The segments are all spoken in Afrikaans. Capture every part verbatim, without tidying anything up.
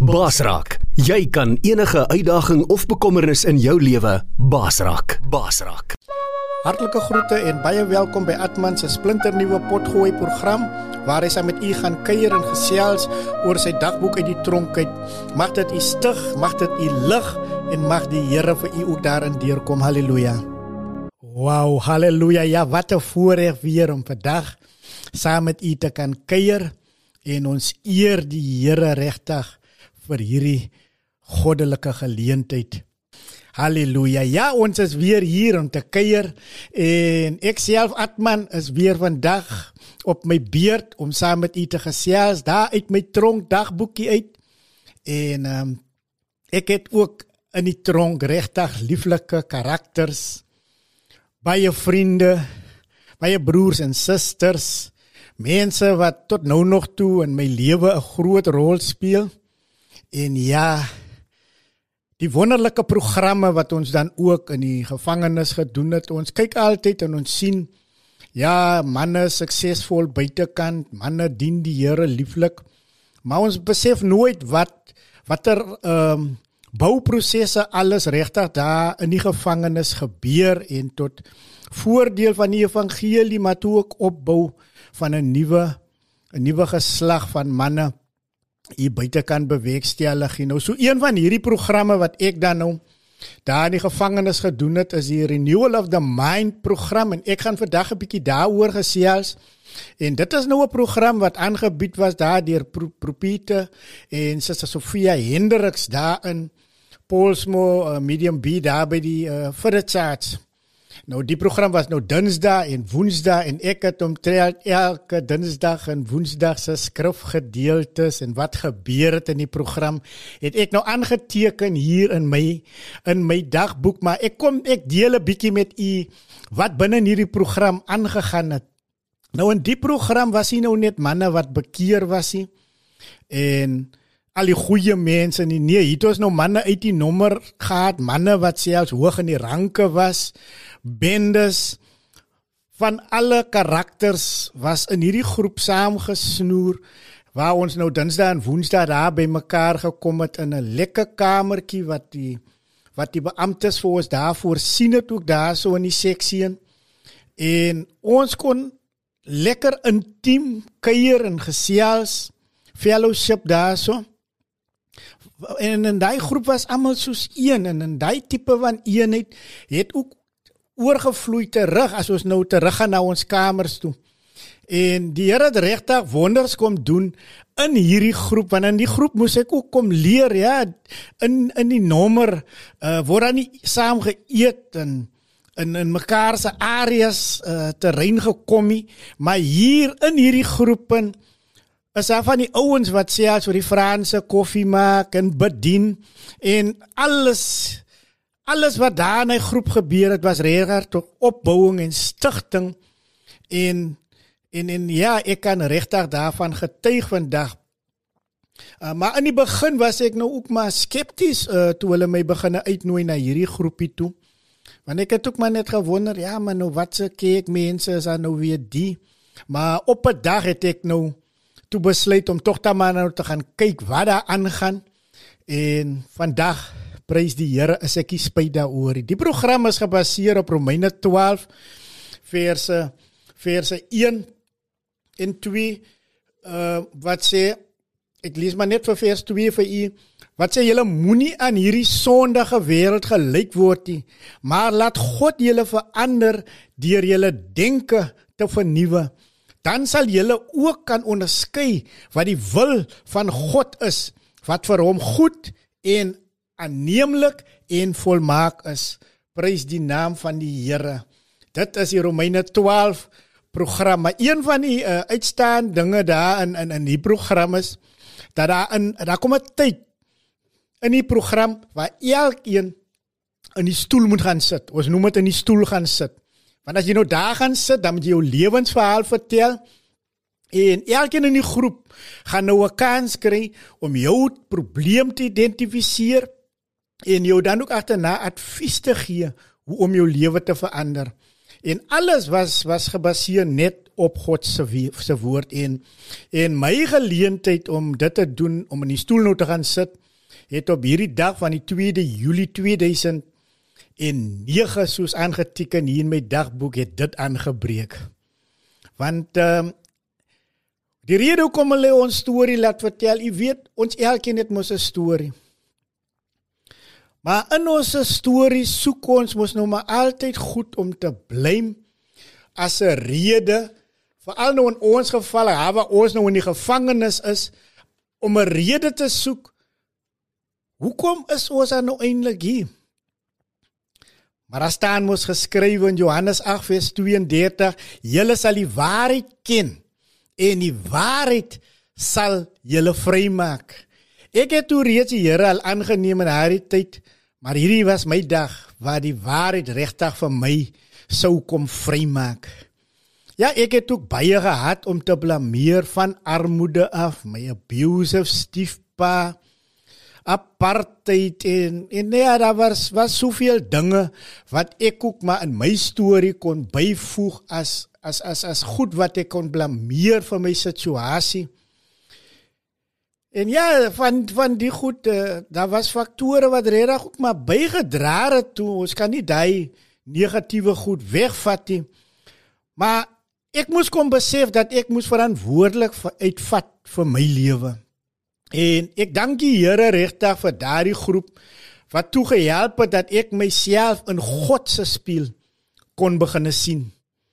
Baas raak. Jy kan enige uitdaging of bekommernis in jou lewe baas raak. Baas raak. Hartlike groete en baie welkom by Atman se splinternuwe potgooi program waar hy saam met u gaan kuier en gesels oor sy dagboek uit die tronk uit. Mag dit u stig, mag dit u lig en mag die Here vir u ook daarin deurkom. Halleluja. Wow, halleluja. Ja, wat 'n voorreg weer om vandag saam met u te kan kuier en ons eer die Here regtig vir hierdie goddelike geleentheid. Halleluja. Ja, ons is weer hier om te kuier en ek self Atman is weer vandag op my beurt om saam met u te gesels daar uit my tronk dagboekie uit. En um, ek het ook in die tronk regtig lieflike karakters, baie vriende, baie broers en susters, mense wat tot nou nog toe in my lewe 'n groot rol speel. En ja, die wonderlike programme wat ons dan ook in die gevangenis gedoen het, ons kyk altyd en ons sien, ja, manne suksesvol buitekant, manne dien die Here lieflik, maar ons besef nooit wat, wat er um, bouprosesse alles regtig daar in die gevangenis gebeur en tot voordeel van die evangelie, maar toe ook opbou van 'n nuwe, 'n nuwe geslag van manne hier buite kan bewerkstellig. Nou, so een van hierdie programme wat ek dan nou daar in die gevangenis gedoen het, is die Renewal of the Mind program, en ek gaan vandag 'n bietjie daaroor gesels. En dit is nou 'n program wat aangebied was daar deur Propete en Sister Sophia Hendricks daar in Paulsmoor, uh, Medium B daar by die uh, Fidderchurch. Nou, die program was nou Dinsdag en Woensdag en ek het omtrent elke Dinsdag en Woensdag se skrifgedeeltes en wat gebeur het in die program, het ek nou aangeteken hier in my in my dagboek, maar ek kom ek deel 'n bietjie met u wat binne in hierdie program aangegaan het. Nou, in die program was hy nou net manne wat bekeer was hy en al die goeie mense nie. Nee, hier het ons nou manne uit die nommer gehad, manne wat selfs hoog in die ranke was, bendes, van alle karakters was in hierdie groep saamgesnoer, waar ons nou Dinsdag en Woensdag daar by mekaar gekom het in 'n lekker kamertjie wat die, wat die beamptes vir ons daar voorsien het, ook daar so in die seksie. En ons kon lekker intiem kuier en gesels, fellowship daar so. En in die groep was almal soos een, en in die tipe van eenheid het ook oorgevloei terug, as ons nou terug gaan na ons kamers toe. En die Here het regtig wonders kom doen in hierdie groep, want in die groep moes ek ook kom leer, ja, in, in die nommer, uh, word dan nie saam geëet, en in, in mekaar se areas uh, terrein gekom nie, maar hier in hierdie groepen, is daar van die ouens wat selfs vir die Franse koffie maak en bedien, en alles, alles wat daar in die groep gebeur het, was regtig tot opbouing en stigting, en, en, en ja, ek kan regtig daarvan getuig vandag. Uh, maar in die begin was ek nou ook maar skepties, uh, toe hulle my begin uitnooi na hierdie groepie toe, want ek het ook maar net gewonder, ja, maar nou wat se kyk mense is dan nou weer die, maar op 'n dag het ek nou toe besluit om toch dan maar nou te gaan kyk wat daar aangaan, en vandag, prys die Here, is ek nie spyt daaroor. Die program is gebaseer op Romeine twaalf, verse, verse een en twee, uh, wat sê, ek lees maar net vir vers twee vir u, wat sê, julle moenie aan hierdie sondige wêreld gelyk word nie, maar laat God julle verander deur julle denke te vernuwe. Dan sal julle ook kan onderskei wat die wil van God is, wat vir hom goed en aanneemlik en volmaak is. Prys die naam van die Here. Dit is die Romeine twaalf program. Maar een van die uh, uitstaande dinge daar in, in, in die program is, dat daar, in, daar kom 'n tyd in die program waar elkeen in die stoel moet gaan sit. Ons noem dit in die stoel gaan sit. Want as jy nou daar gaan sit, dan moet jy jou lewensverhaal vertel, en elkeen in die groep gaan nou 'n kans kry om jou probleem te identifiseer, en jou dan ook agterna advies te gee, hoe om jou lewe te verander. En alles was, was gebaseer net op God se se woord en en my geleentheid om dit te doen, om in die stoel nou te gaan sit, het op hierdie dag van die tweede Julie tweeduisend nege soos aangeteken hier in my dagboek het dit aangebreek. Want um, die rede hoekom hulle ons storie laat vertel, jy weet, ons elkeen het mos 'n storie. Maar in ons storie soek ons mos nou maar altyd goed om te blame as 'n rede, veral nou in ons geval, waar ons nou in die gevangenis is, om 'n rede te soek. Hoekom is ons dan nou eintlik hier? Maar daar staan mos geskrywe in Johannes agt vers tweeëndertig, julle sal die waarheid ken en die waarheid sal julle vrymaak. Ek het toe reeds die Here al aangeneem in daardie tyd, maar hierdie was my dag waar die waarheid regtig vir my sou kom vrymaak. Ja, ek het ook baie gehad om te blameer van armoede af, my abusive stiefpa, apartheid en, en ja, daar was, was soveel dinge wat ek ook maar in my storie kon byvoeg as, as, as, as goed wat ek kon blameer vir my situasie. En ja, van, van die goed, uh, daar was faktore wat regtig ook maar bygedra het toe, ons kan nie die negatiewe goed wegvat nie. Maar ek moes kom besef dat ek moes verantwoordelik uitvat vir my lewe. En ek dank die Here regtig vir daardie groep wat toe gehelp het dat ek myself in God se spieël kon begin sien.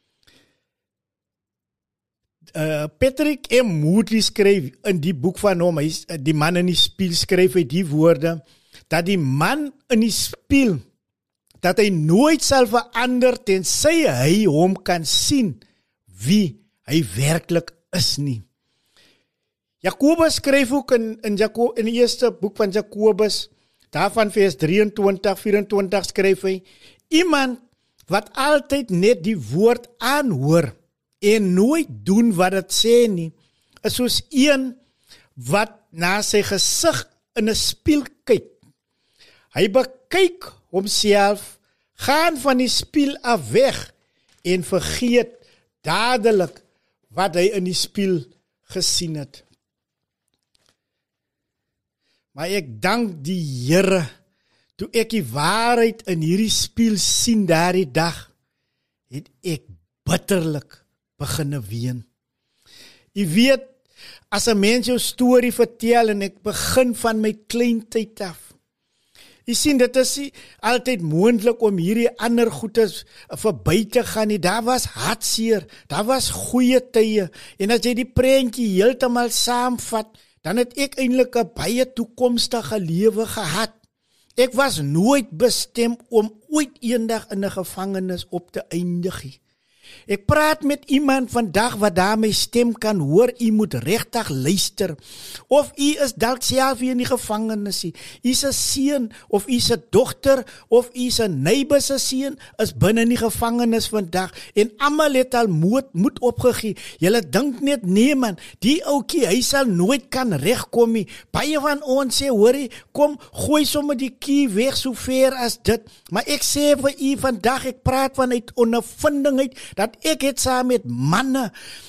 Uh, Patrick M. Moody skryf in die boek van hom, hy, die man in die spieël skryf hy die woorde, dat die man in die spieël, dat hy nooit sal verander tensy hy hom kan sien wie hy werklik is nie. Jakobus skryf ook in, in, Jacob, in die eerste boek van Jakobus, daarvan vers drieëntwintig, vyf-en-twintig skryf hy, iemand wat altyd net die woord aanhoor en nooit doen wat het sê nie, is soos een wat na sy gesig in 'n spieël kyk. Hy bekyk homself, gaan van die spieël af weg en vergeet dadelik wat hy in die spieël gesien het. Maar ek dank die Here, toe ek die waarheid in hierdie spieël sien daardie dag, het ek bitterlik beginne ween. Jy weet, as 'n mens jou storie vertel en ek begin van my kleintyd af, jy sien, dit is nie altyd moontlik om hierdie ander goedes verby te gaan nie. Daar was hartseer, daar was goeie tye, en as jy die prentjie heeltemal saamvat, dan het ek eintlik 'n baie toekomstige lewe gehad. Ek was nooit bestem om ooit eendag in 'n gevangenis op te eindig nie. Ek praat met iemand vandag wat daar my stem kan hoor, u moet regtig luister. Of u is dalk self hier in die gevangenis, u is 'n seun, of u is 'n dogter, of u is 'n neighbor se seun, is binne in die gevangenis vandag, en almal het al moed, moed opgegee. Julle dink net, nee man, die ouetjie, hy sal nooit kan regkom nie. Baie van ons sê, hoorie, kom, gooi sommer die kie weg so ver as dit. Maar ek sê vir u vandag, ek praat vanuit ondervindingheid, dat ek het saam met manne,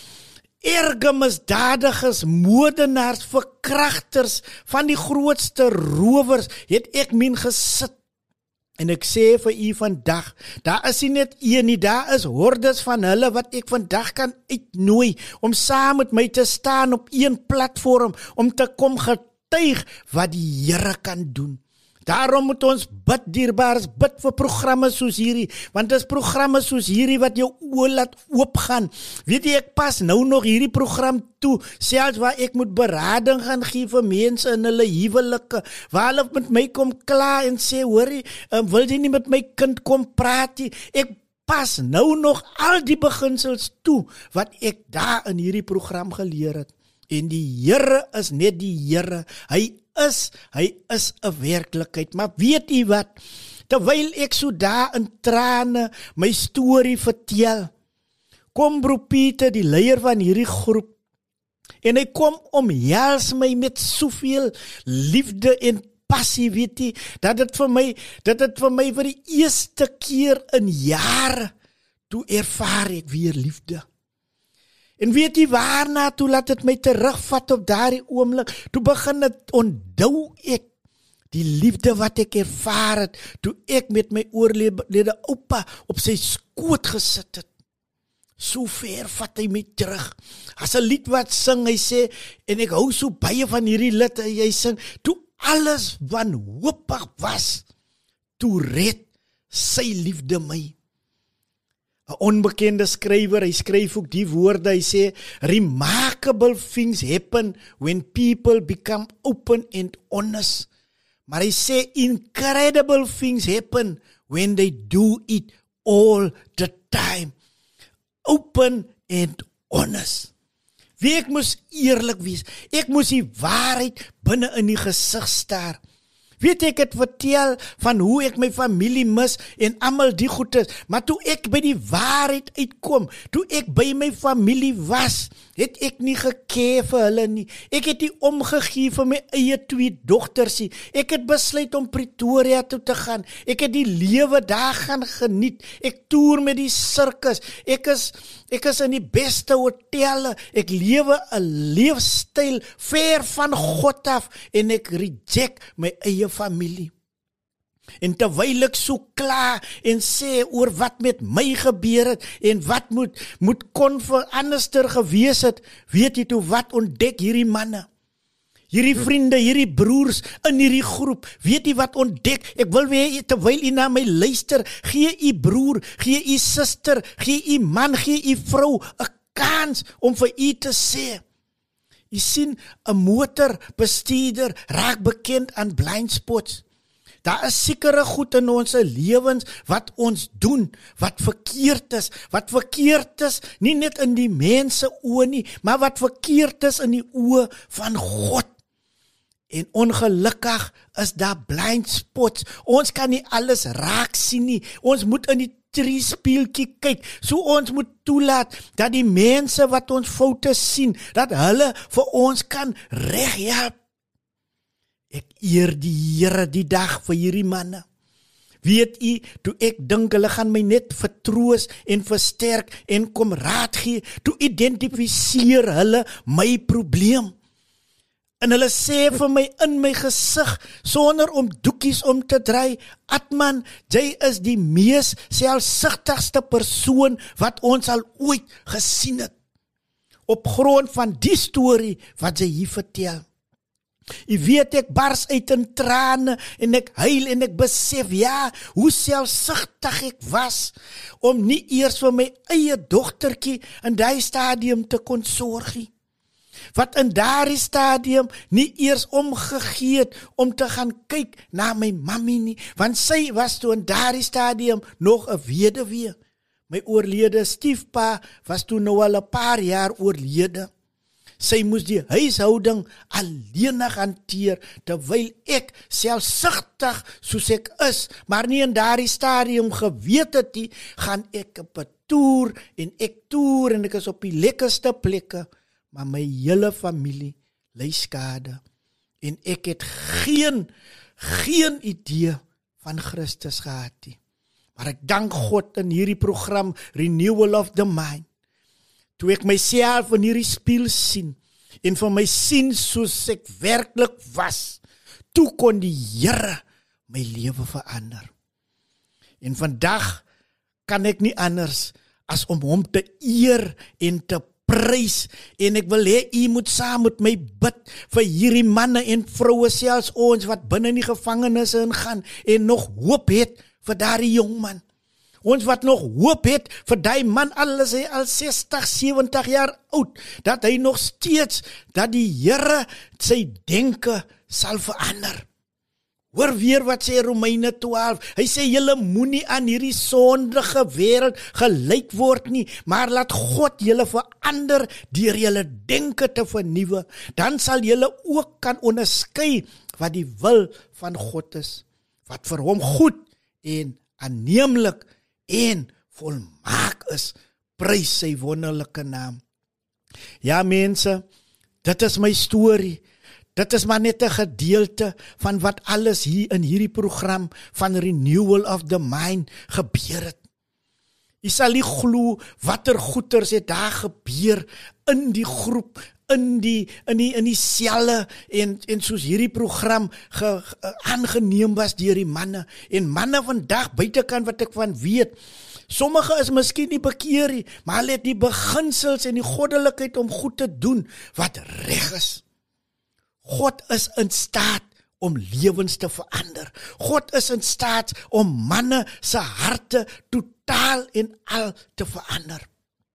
erge misdadigers, moordenaars, verkragters, van die grootste rowers, het ek min gesit. En ek sê vir u vandag, daar is nie net een nie, daar is hordes van hulle wat ek vandag kan uitnooi, om saam met my te staan op een platform, om te kom getuig wat die Here kan doen. Daarom moet ons bid, dierbaars, bid vir programme soos hierdie, want dit is programme soos hierdie wat jou oë laat oopgaan. Weet jy, ek pas nou nog hierdie program toe, selfs waar ek moet berading gaan gee vir mense in hulle huwelike, waar hulle met my kom klaar en sê, hoorie, um, wil jy nie met my kind kom praat nie? Ek pas nou nog al die beginsels toe, wat ek daar in hierdie program geleer het. En die Here is net die Here, hy is, hy is 'n werklikheid. Maar weet jy wat, terwyl ek so daar in trane my storie vertel, kom Bro Pieter, die leier van hierdie groep, en hy kom omhels my met soveel liefde en passie, weet jy, dat dit vir my, dat dit vir my vir die eerste keer in jare, toe ervaar ek weer liefde. En weet jy waarna toe laat dit my terugvat op daardie oomblik? Toe begin dit onthou ek die liefde wat ek ervaar het, toe ek met my oorlede oupa op sy skoot gesit het. So ver vat hy my terug. As 'n lied wat sing, hy sê, en ek hou so baie van hierdie lied, hy sing, toe alles wanhoopig was, toe red sy liefde my. 'n Onbekende skrywer, hy skryf ook die woorde, hy sê, remarkable things happen when people become open and honest. Maar hy sê, incredible things happen when they do it all the time. Open and honest. Wie ek moes eerlik wees. Ek moes die waarheid binne in die gesig staar. Weet ek het vertel van hoe ek my familie mis en almal die goedes, maar toe ek by die waarheid uitkom, toe ek by my familie was, het ek nie gekee vir hulle nie. Ek het nie omgegee vir my eie twee dogters nie. Ek het besluit om Pretoria toe te gaan. Ek het die lewe daar gaan geniet. Ek toer met die sirkus. Ek is ek is in die beste hotelle. Ek lewe 'n leefstyl ver van God af en ek reject my eie familie. En terwyl ek so klaar en sê oor wat met my gebeur het en wat moet, moet kon vir anderster gewees het, weet jy toe wat ontdek hierdie manne, hierdie vriende, hierdie broers in hierdie groep, weet jy wat ontdek, ek wil weer, terwyl jy na my luister, gee jy broer, gee jy suster, gee jy man, gee jy vrou, 'n kans om vir jy te sê. Jy sien, 'n motorbestuurder raak bekend aan blind spots. Daar is sekere goed in ons lewens wat ons doen, wat verkeerd is, wat verkeerd is, nie net in die mense oë nie, maar wat verkeerd is in die oë van God. En ongelukkig is daar blind spots. Ons kan nie alles raak sien nie. Ons moet in die triespieeltjie kyk. So ons moet toelaat dat die mense wat ons foute sien, dat hulle vir ons kan reghelp. Ek eer die Here die dag vir hierdie manne. Weet u, toe ek dink hulle gaan my net vertroos en versterk en kom raad gee, toe identifiseer hulle my probleem. En hulle sê vir my in my gesig, sonder om doekies om te draai, Atman, jy is die mees selfsugtigste persoon wat ons al ooit gesien het. Op grond van die storie wat jy hier vertel. Jy weet, ek bars uit in trane en ek huil en ek besef, ja, hoe selfsugtig ek was om nie eers vir my eie dogtertjie in die stadium te kon sorg nie. Wat in daardie stadium nie eers omgegee het om te gaan kyk na my mammy nie, want sy was toe in daardie stadium nog 'n weduwee. My oorlede stiefpa was toe nou al 'n paar jaar oorlede. Sy moes die huishouding alleenig hanteer, terwyl ek selfsugtig soos ek is, maar nie in daardie stadium geweet het nie, gaan ek op 'n toer en ek toer en ek is op die lekkerste plekke, maar my hele familie ly skade. En ek het geen, geen idee van Christus gehad nie. Maar ek dank God in hierdie program Renewal of the Mind. Toe ek myself in hierdie spieël sien en vir my sien soos ek werklik was, toe kon die Here my lewe verander. En vandag kan ek nie anders as om hom te eer en te prys, en ek wil hê u moet saam met my bid vir hierdie manne en vroue, selfs ons wat binne in die gevangenisse ingaan en nog hoop het vir daardie jong man. Ons wat nog hoop het vir die man, al is hy al sestig, sewentig jaar oud, dat hy nog steeds, dat die Here sy denke sal verander. Hoor weer wat sê Romeine twaalf, hy sê julle moenie aan hierdie sondige wêreld gelyk word nie, maar laat God julle verander deur julle denke te vernuwe, dan sal julle ook kan onderskei wat die wil van God is, wat vir hom goed en aanneemlik en volmaak is, prys sy wonderlike naam. Ja mense, dit is my storie. Dit is maar net 'n gedeelte van wat alles hier in hierdie program van Renewal of the Mind gebeur het. Jy sal nie glo watter goeters het daar gebeur in die groep, in die in die in die selle en en soos hierdie program ge, ge, aangeneem was deur die manne en manne vandag buitekant wat ek van weet. Sommige is miskien nie bekeer nie, maar hulle het die beginsels en die goddelikheid om goed te doen wat reg is. God is in staat om lewens te verander. God is in staat om manne se harte totaal en al te verander.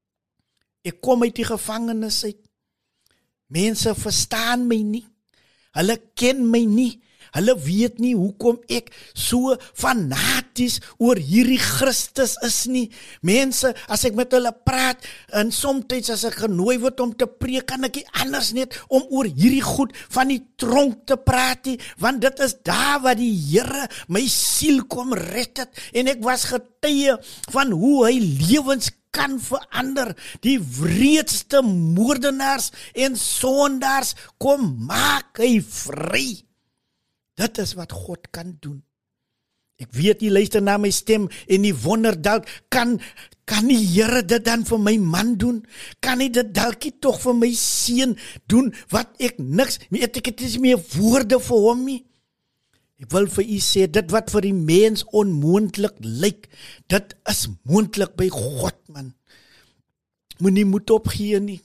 Ek kom uit die gevangenis uit. Mense verstaan my nie. Hulle ken my nie. Hulle weet nie hoekom ek so fanaties oor hierdie Christus is nie. Mense, as ek met hulle praat, en soms as ek genooi word om te preek, kan ek nie anders net om oor hierdie goed van die tronk te praat nie, want dit is daar waar die Here my siel kom red het, en ek was getuie van hoe hy lewens kan verander. Die wreedste moordenaars en sondaars kom maak hy vry. Dit is wat God kan doen. Ek weet jy luister na my stem en jy wonder dalk, kan, kan die Here dit dan vir my man doen? Kan hy dit dalk nie tog vir my seun doen, wat ek niks, weet ek het is meer woorde vir hom nie. Ek wil vir u sê, dit wat vir die mens onmoontlik lyk, dit is moontlik by God, man. Moenie moed opgee nie.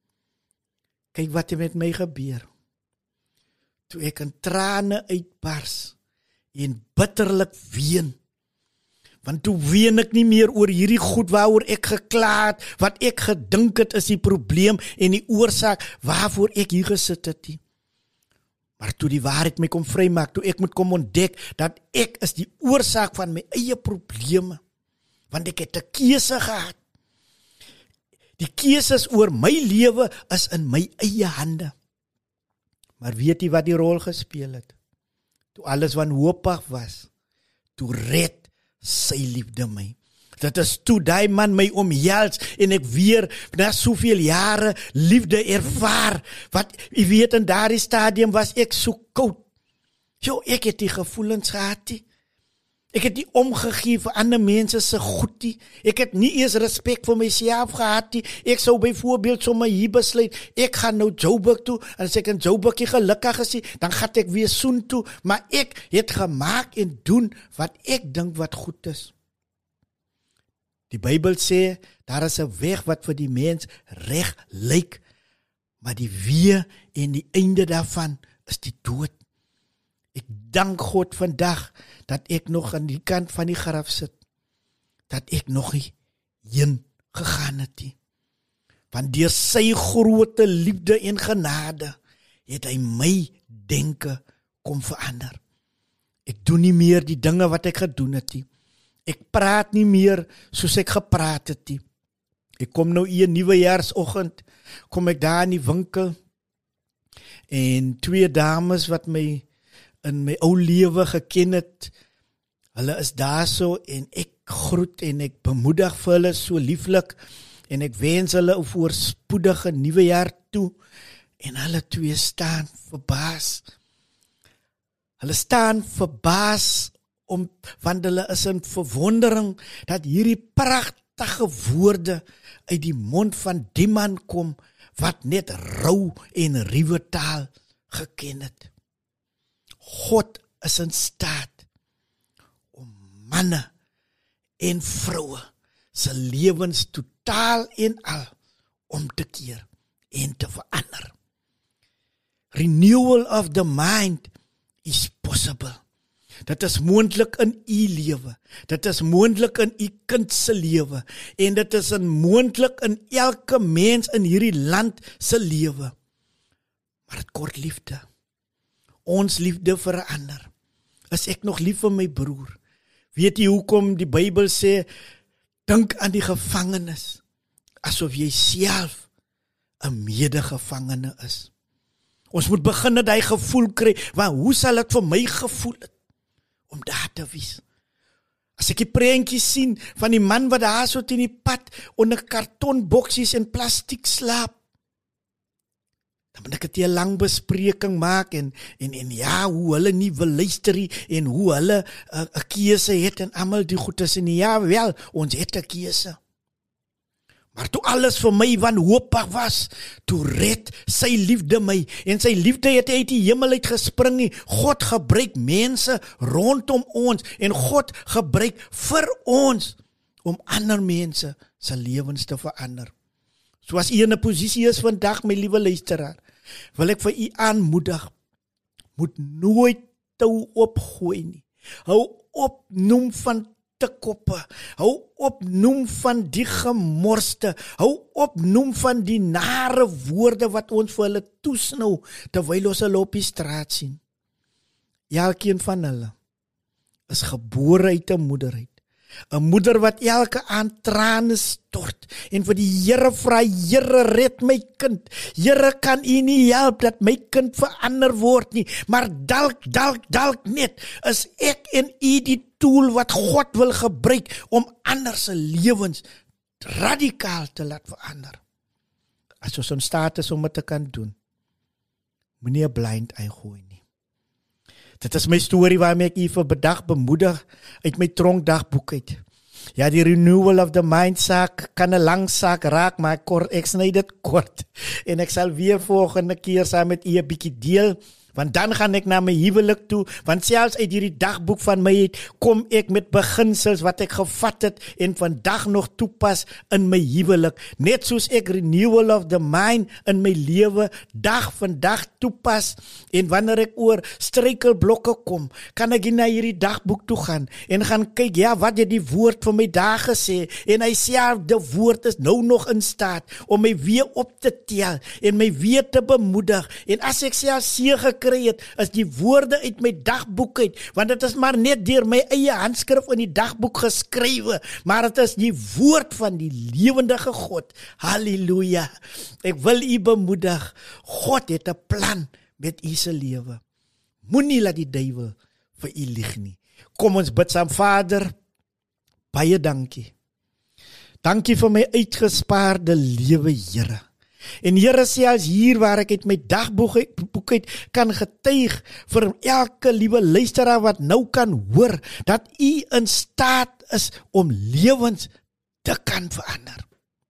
Kyk wat er met my gebeur. Toe ek in trane uitbars en bitterlik ween. Want toe ween ek nie meer oor hierdie goed waaroor ek geklaar het, wat ek gedink het is die probleem en die oorsaak waarvoor ek hier gesit het nie. Maar toe die waarheid my kom vrymaak, toe ek moet kom ontdek dat ek is die oorsaak van my eie probleme. Want ek het 'n keuse gehad. Die keuses oor my lewe is in my eie hande. Maar weet jy wat die rol gespeel het? Toe alles wanhoopig was, toe red sy liefde my. Dit is toe die man my omhels en ek weer na soveel jare liefde ervaar. Wat, jy weet, in daardie stadium was ek so koud. Jo, ek het die gevoelens gehad nie. Ek het nie omgegee vir ander mense se goed nie. Ek het nie eers respek vir myself gehad nie. Ek sou byvoorbeeld sommer hier besluit, ek gaan nou Joburg toe, en as ek in Joburg gelukkig is, dan gaan ek weer soen toe, maar ek het gemaak en doen wat ek dink wat goed is. Die Bybel sê, daar is 'n weg wat vir die mens reg lyk, maar die weë en die einde daarvan is die dood. Ek dank God vandag dat ek nog aan die kant van die graf sit, dat ek nog nie heen gegaan het nie. Want deur sy grote liefde en genade het hy my denke kom verander. Ek doen nie meer die dinge wat ek gedoen het nie. Ek praat nie meer soos ek gepraat het nie. Ek kom nou een nuwejaarsoggend, kom ek daar in die winkel, en twee dames wat my in my ou lewe geken het, hulle is daar so, en ek groet en ek bemoedig vir hulle so lieflik, en ek wens hulle 'n voorspoedige nuwe jaar toe, en hulle twee staan verbaas. Hulle staan verbaas, om, want hulle is in verwondering, dat hierdie pragtige woorde uit die mond van die man kom, wat net rou en ruwe taal geken het. God is in staat om manne en vroue se lewens totaal en al om te keer en te verander. Renewal of the mind is possible. Dit is moontlik in u lewe. Dit is moontlik in u kind se lewe. En dit is moontlik in elke mens in hierdie land se lewe. Maar dit kort liefde. Ons liefde verander. Is ek nog lief vir my broer? Weet jy hoekom die Bybel sê, dink aan die gevangenes, asof jy self 'n medegevangene is. Ons moet begin dat hy gevoel kry, want hoe sal dit vir my gevoel het, om daar te wees? As ek die prentjies sien, van die man wat daar so teen die pad, onder kartonboksies en plastiek slaap, dan moet ek 'n lang bespreking maak en, en, en ja, hoe hulle nie wil luister nie en hoe hulle 'n uh, keuse het en almal die goed is en ja, wel, ons het 'n keuse. Maar toe alles vir my wanhoopig was, toe red sy liefde my, en sy liefde het uit die hemel uit gespring nie. God gebruik mense rondom ons, en God gebruik vir ons, om ander mense se lewens te verander. So as u in 'n posisie is vandag, my liewe luisteraar, wil ek vir u aanmoedig, moet nooit tou opgooi nie. Hou op noem van te koppe, hou op noem van die gemorste, hou op noem van die nare woorde wat ons vir hulle toesnou, terwyl ons hulle op die straat sien. Elkeen van hulle is gebore uit 'n moeder uit. 'n moeder wat elke aand trane stort en vir die Here vra, Here red my kind. Here, kan U nie help dat my kind verander word nie, maar dalk, dalk, dalk net is ek en U die tool wat God wil gebruik om ander se lewens radikaal te laat verander. As ons in staat is om dit te kan doen, moenie 'n blind eye gooi nie. Dit is my storie waarmee ek u vir bedag bemoedig uit my tronkdagboek uit. Ja, die renewal of the mind saak kan 'n lang saak raak, maar ek, kort, ek sny dit kort. En ek sal weer volgende keer saam met u 'n bietjie deel, want dan gaan ek na my huwelik toe, want selfs uit hierdie dagboek van my het, kom ek met beginsels wat ek gevat het en vandag nog toepas in my huwelik. Net soos ek renewal of the mind in my lewe dag vandag toepas, en wanneer ek oor struikelblokke kom, kan ek na hierdie dagboek toe gaan en gaan kyk, ja, wat het die woord vir my daar gesê, en hy sê, die woord is nou nog in staat om my weer op te tel en my weer te bemoedig, en as ek self seë gekry het, is die woorde uit my dagboek uit, want dit is maar net deur my eie handskrif in die dagboek geskrywe, maar dit is die woord van die lewendige God. Halleluja. Ek wil u bemoedig, God het 'n plan met u se lewe. Moenie laat die duiwel vir u lieg nie. Kom ons bid saam. Vader, baie dankie. Dankie vir my uitgespaarde lewe, Here. En Here, selfs hier waar ek uit my dagboek uit kan getuig vir elke liewe luisteraar wat nou kan hoor, dat u in staat is om lewens te kan verander.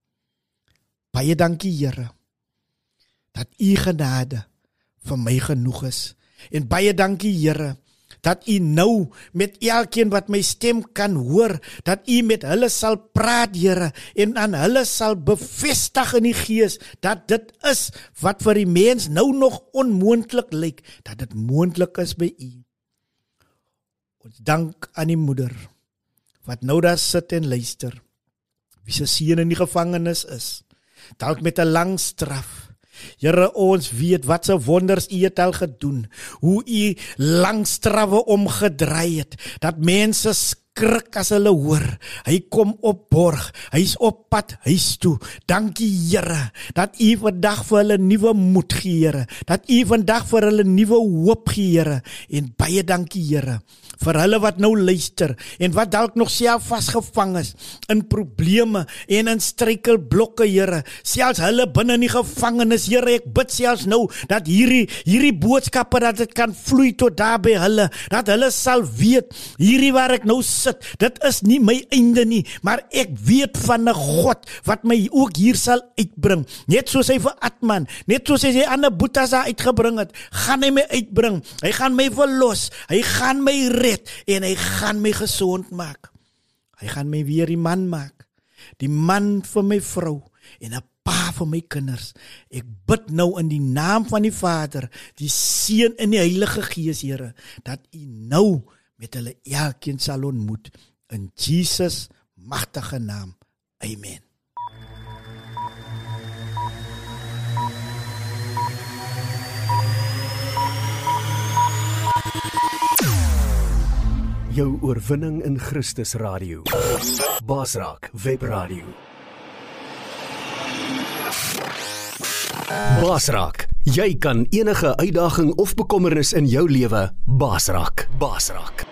Baie dankie, Here, dat u genade vir my genoeg is. En baie dankie, Here, dat u nou met elkeen wat my stem kan hoor, dat u met hulle sal praat, Here, en aan hulle sal bevestig in die gees, dat dit is wat vir die mens nou nog onmoontlik lyk, dat dit moontlik is by u. Ons dank aan die moeder, wat nou daar sit en luister, wie se seun in die gevangenis is, dalk met 'n lang straf. Here, ons weet wat se wonders u het al gedoen, hoe u lang strawe omgedraai het, dat mense skrik as hulle hoor, hy kom op borg, hy is op pad huis toe. Dankie, Here, dat u vandag vir hulle nuwe moed gee, Here, dat u vandag vir hulle nuwe hoop gee, Here, en baie dankie, Here, vir hulle wat nou luister, en wat dalk nog self vasgevang is, in probleme, en in struikelblokke, Here, selfs hulle binne in die gevangenis, Here, ek bid selfs nou, dat hierdie, hierdie boodskappe, dat dit kan vloei tot daar by hulle, dat hulle sal weet, hierdie waar ek nou sit, dit is nie my einde nie, maar ek weet van 'n God, wat my ook hier sal uitbring, net soos hy vir Atman, net soos hy sy ander boetas daar uitgebring het, gaan hy my uitbring, hy gaan my verlos, hy gaan my red, en hy gaan my gesond maak. Hy gaan my weer die man maak, die man vir my vrou, en 'n pa vir my kinders. Ek bid nou in die naam van die Vader, die Seun en die Heilige Gees, Here, dat u nou met hulle elkeen sal ontmoet, in Jesus magtige naam. Amen. Jou oorwinning in Christus Radio. Basraak Webradio. Basraak, jy kan enige uitdaging of bekommernis in jou lewe basraak. Basraak.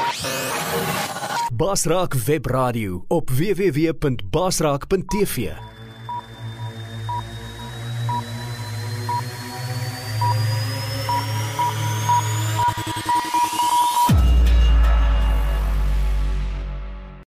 Basraak Webradio op w w w punt basraak punt t v.